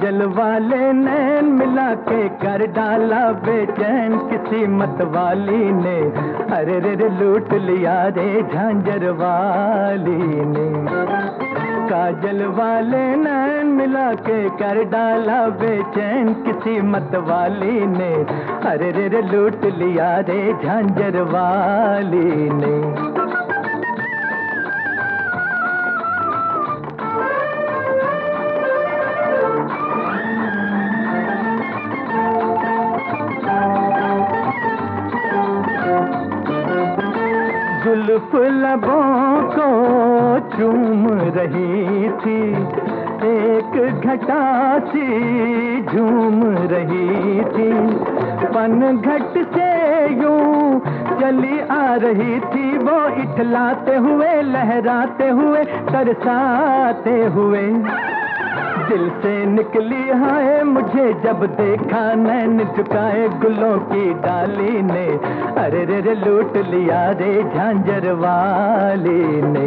काजल वाले नैन मिला के कर डाला बेचैन किसी मत वाली ने, अरे रे रे लूट लिया रे झांझर वाली ने। काजल वाले नैन मिला के कर डाला बेचैन किसी मत वाली ने, अरे रे रे लूट लिया रे झांझर वाली ने। जुल्फ लबों को चूम रही थी, एक घटा सी झूम रही थी, पनघट से यूं चली आ रही थी वो, इठलाते हुए लहराते हुए तरसाते हुए। दिल से निकली हाय मुझे जब देखा नैन झुकाए गुलों की डाली ने, अरे रे रे लूट लिया रे झांझर वाली ने।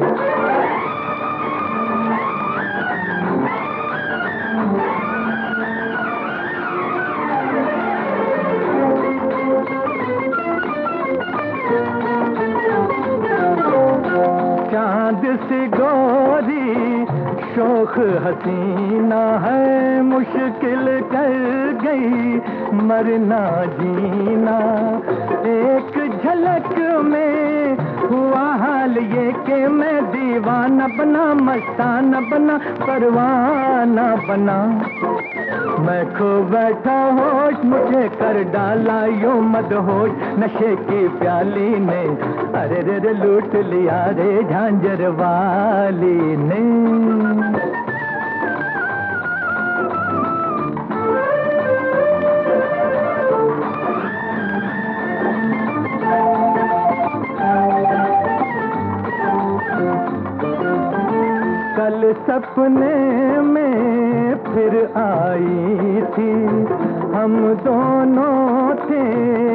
चांद सी गोरी शोख हसीना है, मुश्किल कर गई मरना जीना। एक झलक में हुआ हाल ये कि मैं दीवाना बना, मस्ताना बना, परवाना बना। मैं खो बैठा होश मुझे कर डाला यूं मदहोश नशे की प्याली ने, अरे रे रे लूट लिया रे झांझर वाली ने। कल सपने में फिर आई थी, हम दोनों थे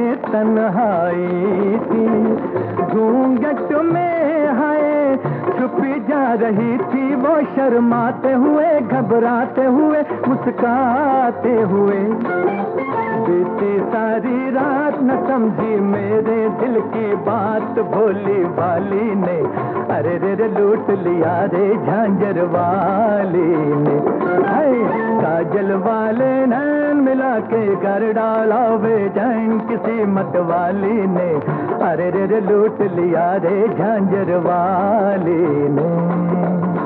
तन्हाई थी। घूंघट में हाय छुपी जा रही थी वो, शर्माते हुए घबराते हुए मुस्काते हुए। बीती सारी रात न समझी मेरे दिल की बात भोली वाली ने, अरे रे रे लूट लिया रे झांझर वाली ने। काजल वाले नैन मिला के कर डाला बेचैन किसी मत वाली ने, अरे रे रे लूट लिया रे झांझर वाली ने।